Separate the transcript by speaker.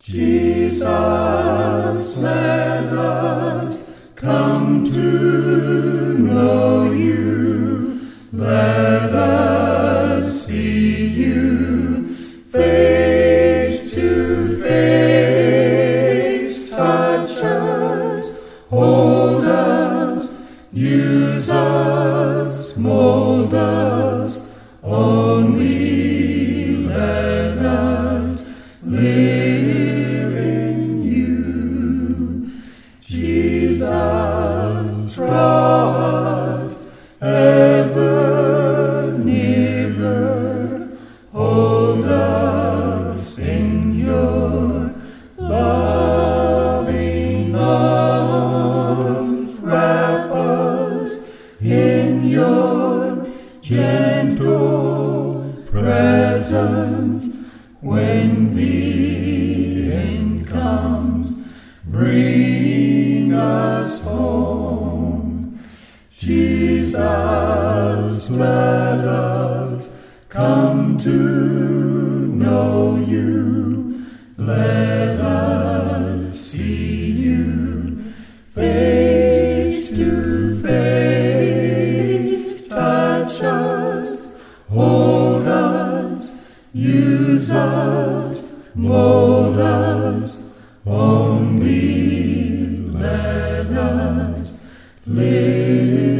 Speaker 1: Jesus, let us come to know you. Let us see you face to face. Touch us, hold us, use us, mold us. Only let us live in you. Jesus, draw us ever nearer. Hold us in your loving arms. Wrap us in your gentle presence. When the end comes, bring us home. Jesus, let us come to know you. Let us see you face to face. Touch us, hold us, use us, mold us. Only let us live